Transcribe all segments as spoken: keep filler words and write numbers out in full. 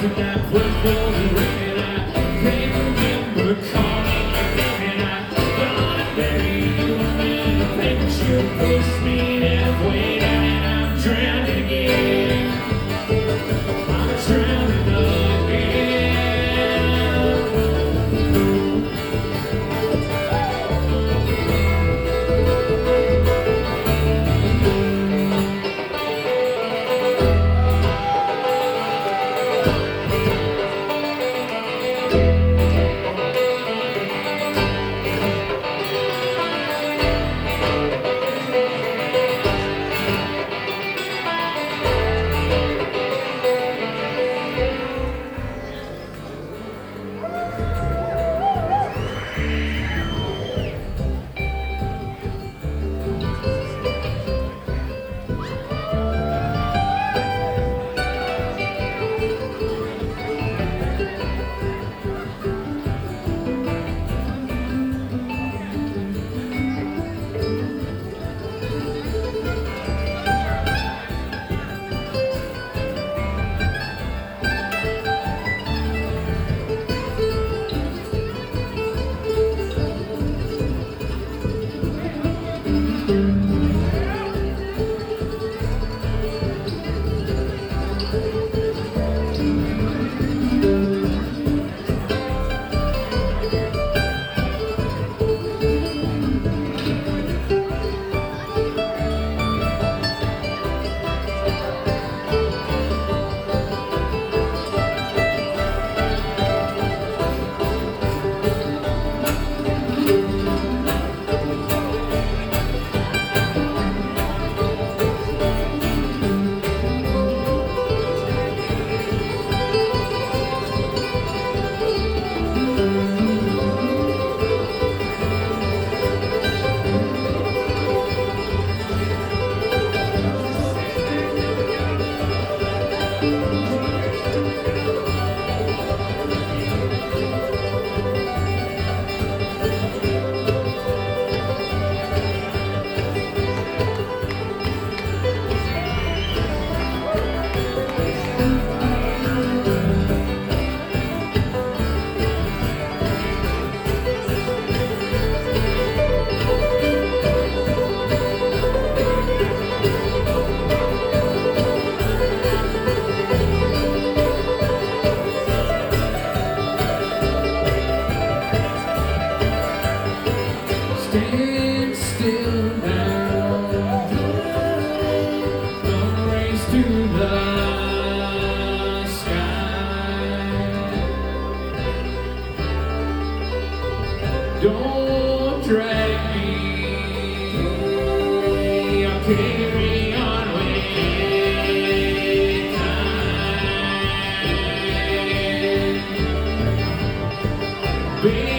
music I put for the rain. I can't remember calling your name, and I thought I'd bury you in the pain, but you pushed me halfway down, and I'm drowning again. I'm drowning again. Stand still now, don't race to the sky. Don't drag me, I'll carry on with time. Baby,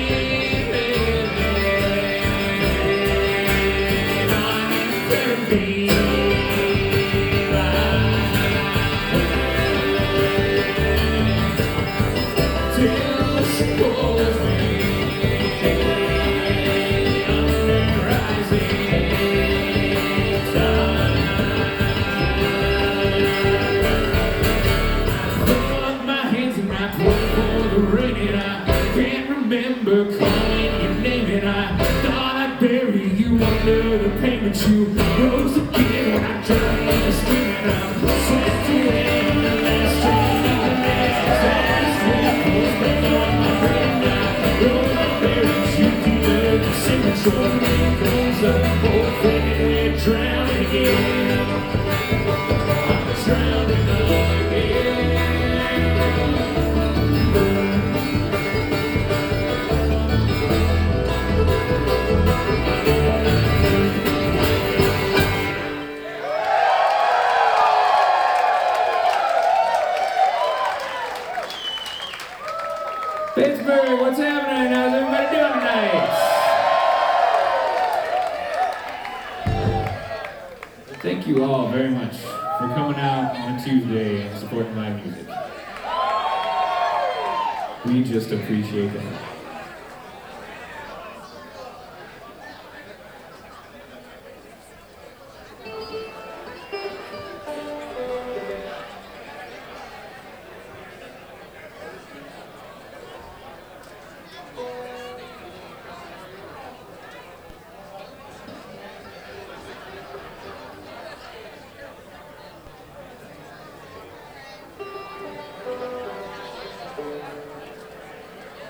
remember calling your name, and I thought I'd bury you under the pain, but you rose again when I drowned in the stream, and I'm swept away in the last train of the next last week was back on my brain. Now Lord, I buried you deeper than signature wrinkles of both faded, we're drowning again. I'm drowning again. Pittsburgh, what's happening? How's everybody doing tonight? Thank you all very much for coming out on Tuesday and supporting my music. We just appreciate that.